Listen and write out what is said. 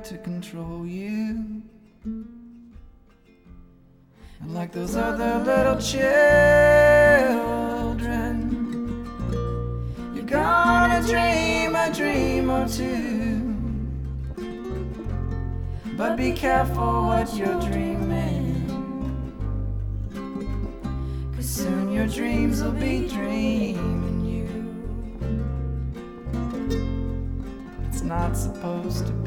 to control you. And like those other little children, you're gonna dream a dream or two. But be careful what you're dreaming, 'cause soon your dreams will be dreaming you. It's not supposed to be.